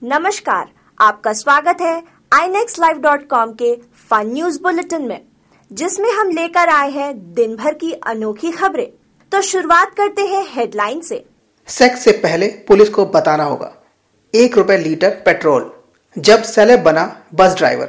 नमस्कार, आपका स्वागत है inexlive.com के फन न्यूज बुलेटिन में, जिसमें हम लेकर आए हैं दिन भर की अनोखी खबरें। तो शुरुआत करते हैं हेडलाइन से। सेक्स से पहले पुलिस को बताना होगा, ₹1 लीटर पेट्रोल, जब सेलेब बना बस ड्राइवर।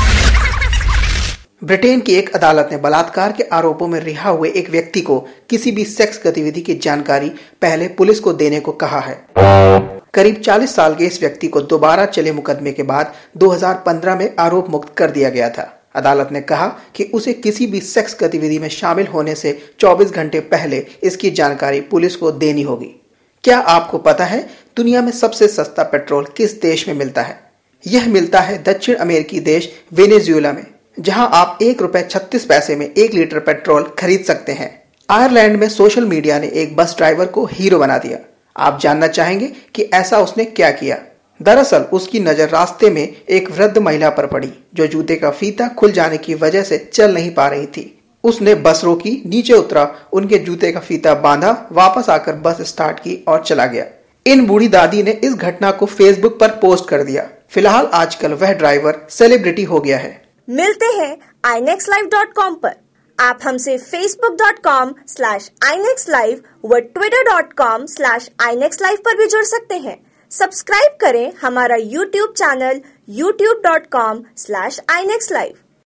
ब्रिटेन की एक अदालत ने बलात्कार के आरोपों में रिहा हुए एक व्यक्ति को किसी भी सेक्स गतिविधि की जानकारी पहले पुलिस को देने को कहा है। करीब 40 साल के इस व्यक्ति को दोबारा चले मुकदमे के बाद 2015 में आरोप मुक्त कर दिया गया था। अदालत ने कहा कि उसे किसी भी सेक्स गतिविधि में शामिल होने से 24 घंटे पहले इसकी जानकारी पुलिस को देनी होगी। क्या आपको पता है दुनिया में सबसे सस्ता पेट्रोल किस देश में मिलता है? यह मिलता है दक्षिण अमेरिकी देश वेनेजुएला में, जहां आप ₹1.36 में 1 लीटर पेट्रोल खरीद सकते हैं। आयरलैंड में सोशल मीडिया ने एक बस ड्राइवर को हीरो बना दिया। आप जानना चाहेंगे कि ऐसा उसने क्या किया? दरअसल उसकी नजर रास्ते में एक वृद्ध महिला पर पड़ी, जो जूते का फीता खुल जाने की वजह से चल नहीं पा रही थी। उसने बस रोकी, नीचे उतरा, उनके जूते का फीता बांधा, वापस आकर बस स्टार्ट की और चला गया। इन बूढ़ी दादी ने इस घटना को फेसबुक पर पोस्ट कर दिया। फिलहाल आजकल वह ड्राइवर सेलिब्रिटी हो गया है। मिलते हैं inexlive.com पर। आप हमसे facebook.com/inexlive व twitter.com/inexlive पर भी जुड़ सकते हैं। सब्सक्राइब करें हमारा YouTube चैनल youtube.com/inexlive।